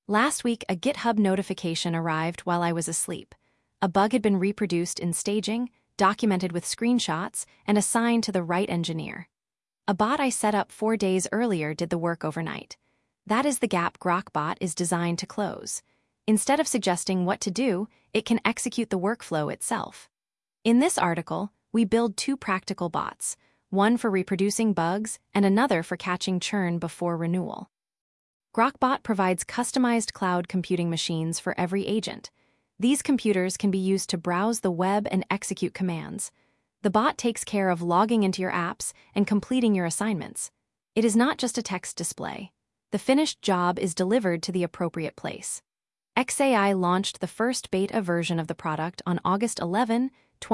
Last week, a GitHub notification arrived while I was asleep. A bug had been reproduced in staging, documented with screenshots, and assigned to the right engineer. A bot I set up 4 days earlier did the work overnight. That is the gap GrokBot is designed to close. Instead of suggesting what to do, it can execute the workflow itself. In this article, we build 2 practical bots, one for reproducing bugs and another for catching churn before renewal. GrokBot provides customized cloud computing machines for every agent. These computers can be used to browse the web and execute commands. The bot takes care of logging into your apps and completing your assignments. It is not just a text display. The finished job is delivered to the appropriate place. xAI launched the first beta version of the product on August 11,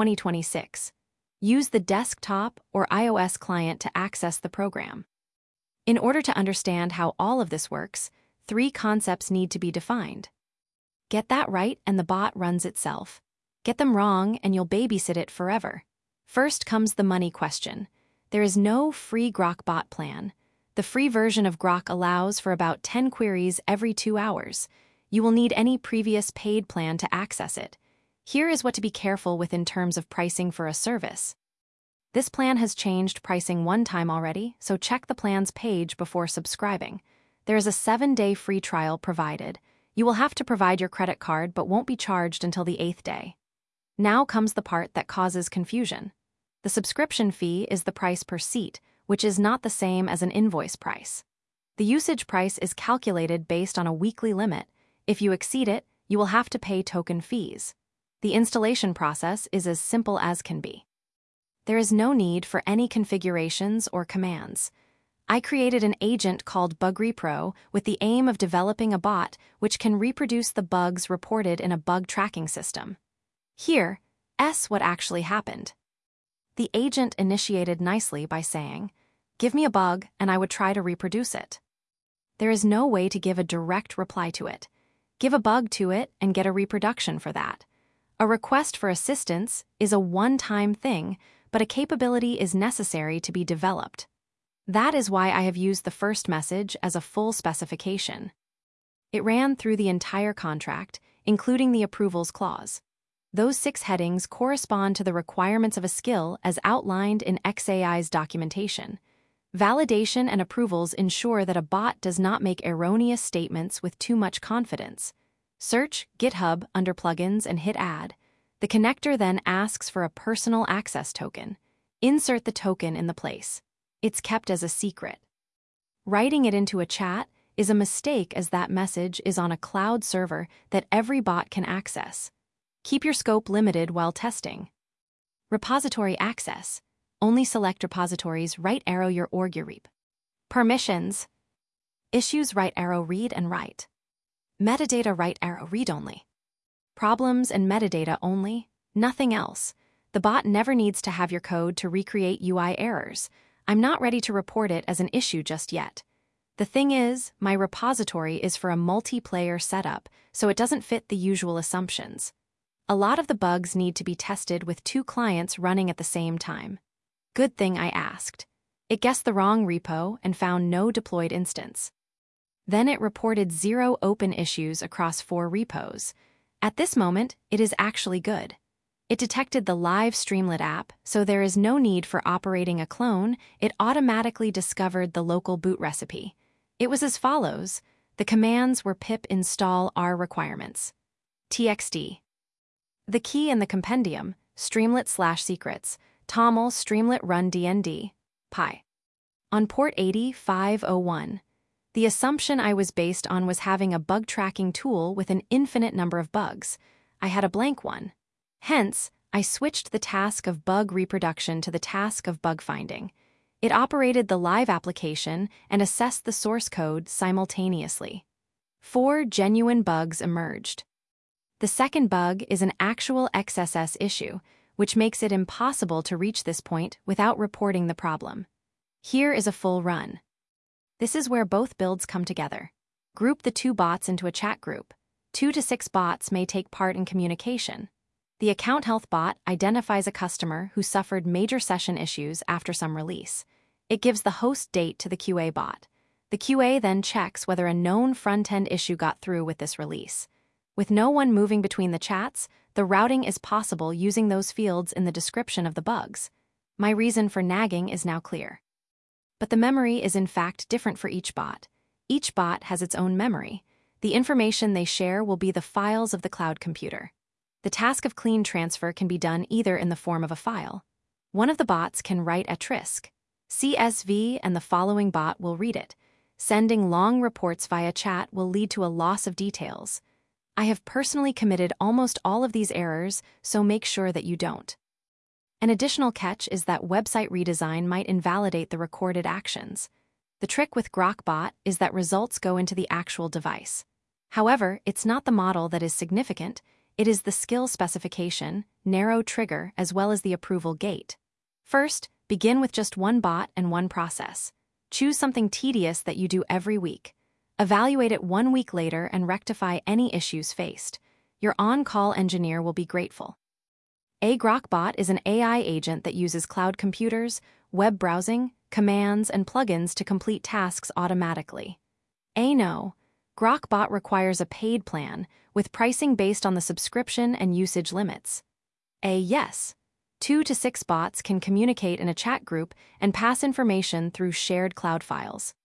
2026. Use the desktop or iOS client to access the program. In order to understand how all of this works, 3 concepts need to be defined. Get that right and the bot runs itself. Get them wrong and you'll babysit it forever. First comes the money question. There is no free GrokBot plan. The free version of Grok allows for about 10 queries every 2 hours. You will need any previous paid plan to access it. Here is what to be careful with in terms of pricing for a service. This plan has changed pricing one time already, so check the plan's page before subscribing. There is a 7-day free trial provided. You will have to provide your credit card but won't be charged until the 8th day. Now comes the part that causes confusion. The subscription fee is the price per seat, which is not the same as an invoice price. The usage price is calculated based on a weekly limit. If you exceed it, you will have to pay token fees. The installation process is as simple as can be. There is no need for any configurations or commands. I created an agent called BugRepro with the aim of developing a bot which can reproduce the bugs reported in a bug tracking system. Here, what actually happened. The agent initiated nicely by saying, "Give me a bug and I would try to reproduce it." There is no way to give a direct reply to it. Give a bug to it and get a reproduction for that. A request for assistance is a one-time thing, but a capability is necessary to be developed. That is why I have used the first message as a full specification. It ran through the entire contract, including the approvals clause. Those 6 headings correspond to the requirements of a skill as outlined in xAI's documentation. Validation and approvals ensure that a bot does not make erroneous statements with too much confidence. Search GitHub under Plugins and hit Add. The connector then asks for a personal access token. Insert the token in the place. It's kept as a secret. Writing it into a chat is a mistake as that message is on a cloud server that every bot can access. Keep your scope limited while testing. Repository access. Only select repositories right arrow your org your repo. Permissions. Issues right arrow read and write. Metadata right arrow read only. Problems and metadata only, nothing else. The bot never needs to have your code to recreate UI errors. I'm not ready to report it as an issue just yet. The thing is, my repository is for a multiplayer setup, so it doesn't fit the usual assumptions. A lot of the bugs need to be tested with 2 clients running at the same time. Good thing I asked. It guessed the wrong repo and found no deployed instance. Then it reported 0 open issues across 4 repos. At this moment, it is actually good. It detected the live Streamlit app, so there is no need for operating a clone. It automatically discovered the local boot recipe. It was as follows. The commands were pip install R requirements. txt. The key in the compendium, Streamlit/secrets, toml Streamlit run dnd, pi. On port 8501. The assumption I was based on was having a bug tracking tool with an infinite number of bugs. I had a blank one. Hence, I switched the task of bug reproduction to the task of bug finding. It operated the live application and assessed the source code simultaneously. 4 genuine bugs emerged. The second bug is an actual XSS issue, which makes it impossible to reach this point without reporting the problem. Here is a full run. This is where both builds come together. Group the 2 bots into a chat group. 2 to 6 bots may take part in communication. The account health bot identifies a customer who suffered major session issues after some release. It gives the host date to the QA bot. The QA then checks whether a known front-end issue got through with this release. With no one moving between the chats, the routing is possible using those fields in the description of the bugs. My reason for nagging is now clear. But the memory is in fact different for each bot. Each bot has its own memory. The information they share will be the files of the cloud computer. The task of clean transfer can be done either in the form of a file. One of the bots can write a TRISC, CSV, and the following bot will read it. Sending long reports via chat will lead to a loss of details. I have personally committed almost all of these errors, so make sure that you don't. An additional catch is that website redesign might invalidate the recorded actions. The trick with GrokBot is that results go into the actual device. However, it's not the model that is significant, it is the skill specification, narrow trigger, as well as the approval gate. First, begin with just one bot and one process. Choose something tedious that you do every week. Evaluate it 1 week later and rectify any issues faced. Your on-call engineer will be grateful. A GrokBot is an AI agent that uses cloud computers, web browsing, commands, and plugins to complete tasks automatically. No, GrokBot requires a paid plan, with pricing based on the subscription and usage limits. Yes, 2 to 6 bots can communicate in a chat group and pass information through shared cloud files.